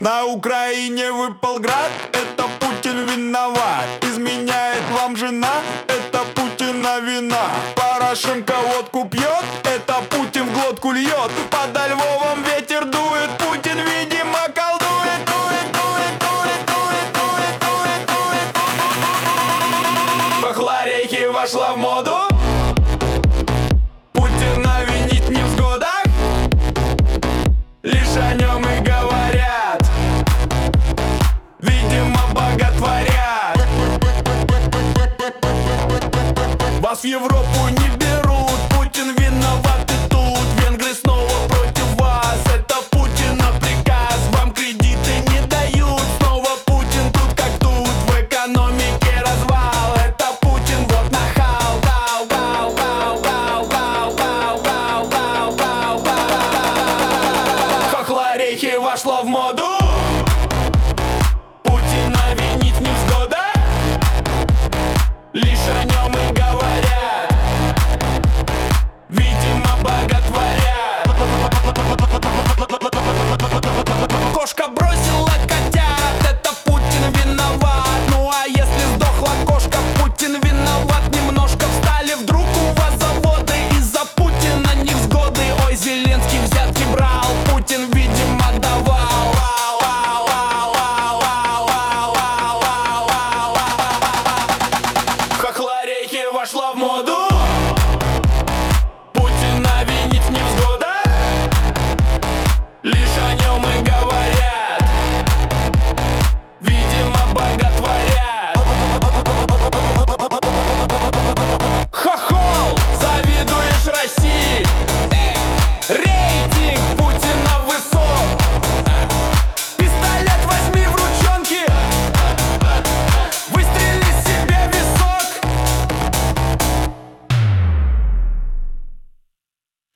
На Украине выпал град, это Путин виноват. Изменяет вам жена, это Путина вина. Порошенко водку пьет, это Путин в глотку льет. Подо Львовом ветер дует, Путин, видимо, колдует. Бахларейки вошла в моду. Путина винить не в сгодах, лишь о нем и говорят. Видимо, боготворят. Вас в Европе